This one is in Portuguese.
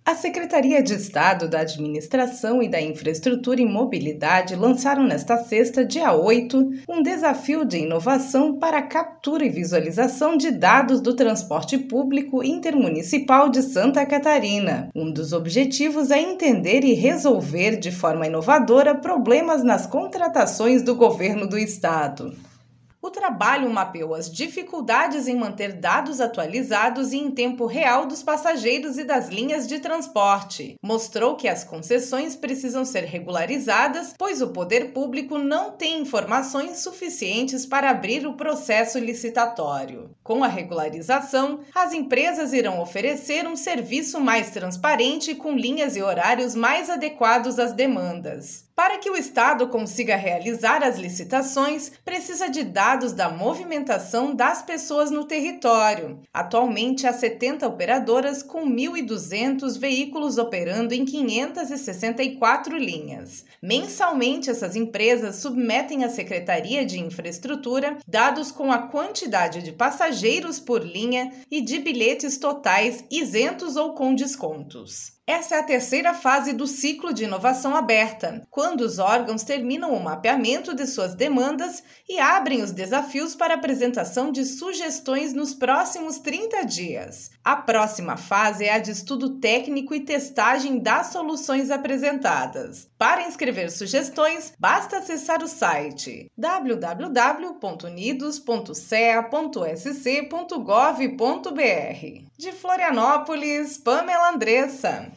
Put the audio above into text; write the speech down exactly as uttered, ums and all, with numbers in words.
A Secretaria de Estado da Administração e da Infraestrutura e Mobilidade lançaram nesta sexta, dia oito, um desafio de inovação para a captura e visualização de dados do transporte público intermunicipal de Santa Catarina. Um dos objetivos é entender e resolver de forma inovadora problemas nas contratações do governo do estado. O trabalho mapeou as dificuldades em manter dados atualizados e em tempo real dos passageiros e das linhas de transporte. Mostrou que as concessões precisam ser regularizadas, pois o poder público não tem informações suficientes para abrir o processo licitatório. Com a regularização, as empresas irão oferecer um serviço mais transparente com linhas e horários mais adequados às demandas. Para que o Estado consiga realizar as licitações, precisa de dados da movimentação das pessoas no território. Atualmente, há setenta operadoras com mil e duzentos veículos operando em quinhentas e sessenta e quatro linhas. Mensalmente, essas empresas submetem à Secretaria de Infraestrutura dados com a quantidade de passageiros por linha e de bilhetes totais isentos ou com descontos. Essa é a terceira fase do ciclo de inovação aberta, quando os órgãos terminam o mapeamento de suas demandas e abrem os desafios para apresentação de sugestões nos próximos trinta dias. A próxima fase é a de estudo técnico e testagem das soluções apresentadas. Para inscrever sugestões, basta acessar o site w w w ponto unidos ponto c e a ponto s c ponto gov ponto b r. De Florianópolis, Pamela Andressa.